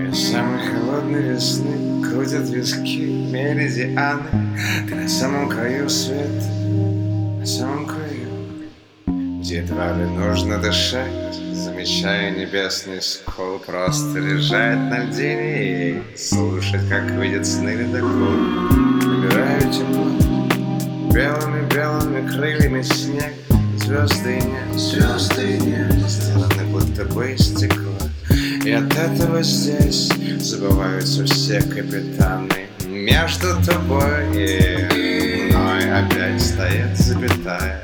Самой холодной весны крутят виски меридианы. Ты на самом краю света, на самом краю, где едва ли нужно дышать, замечая небесный скол. Просто лежать на льдине и слушать, как видят сны ледокол. Набираю тепло белыми крыльями снег. Звезды и нет сделаны будто бы из стекла. И от этого здесь забываются все капитаны. Между тобой и мной опять стоит запятая.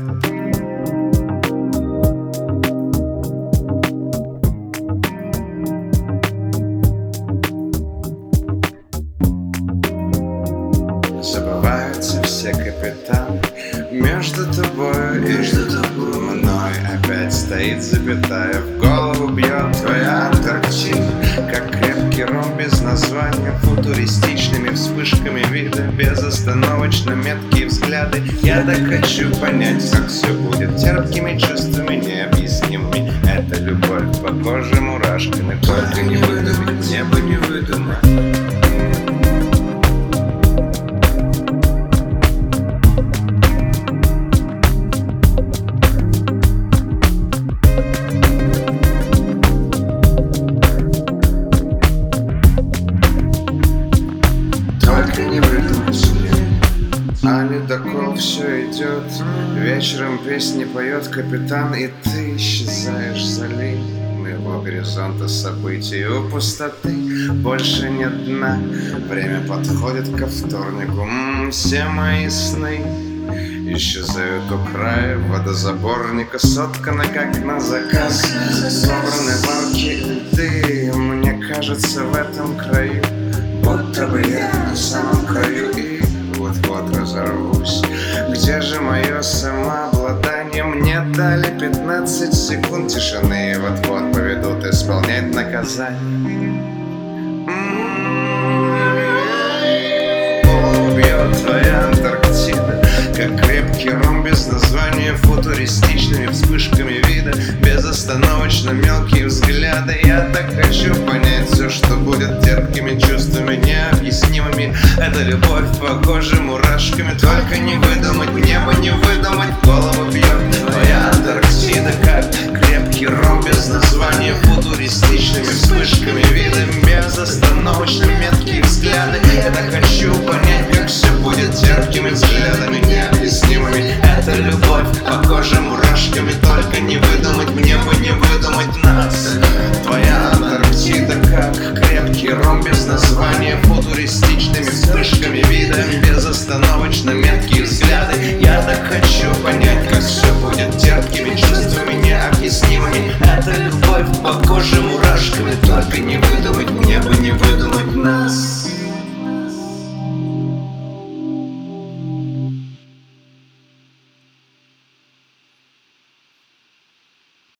Забываются все капитаны. Между тобой и мной опять стоит запятая. В голову бьет твоя Антарктида, как крепкий ром без названия, футуристичными вспышками вида, безостановочно меткие взгляды. Я так хочу понять, как все будет, терпкими чувствами необъяснимыми. Это любовь по коже мурашками, только не выдумать, небо не выдумать. Только не выдумать мне, а ледокол все идет. Вечером песни поет капитан, и ты исчезаешь за линией моего горизонта событий. У пустоты больше нет дна. Время подходит ко вторнику. Все мои сны исчезают у края водозаборника, сотканы как на заказ, собраны варки льды. Мне кажется, в этом краю будто бы я на самом краю и вот-вот разорвусь. Где же мое самообладание? Мне дали 15 секунд тишины, вот-вот поведут исполнять наказание. Убьет твоя Антарктида, как крепкий ром без названия, футуристичными вспышками вида, безостановочно мелкие взгляды. Я так хочу понять все, что будет, терпкими чувствами необъяснимыми. Это любовь по коже мурашками, только не выдумать, небо не выдумать. Голову бьет твоя Антарктида, как крепкий ром без названия, футуристичными вспышками вида, безостановочно меткие взгляды. Я так хочу понять, как все будет, терпкими взглядами необъяснимыми. Это любовь по коже мурашками, только не выдумать, мне бы не выдумать нас. Твоя Антарктида, как крепкий ром без названия, футуристичными вспышками вида, безостановочно меткие взгляды. Я так хочу понять, как все будет, терпкими чувствами необъяснимыми. Это любовь по коже мурашками, только не выдумать.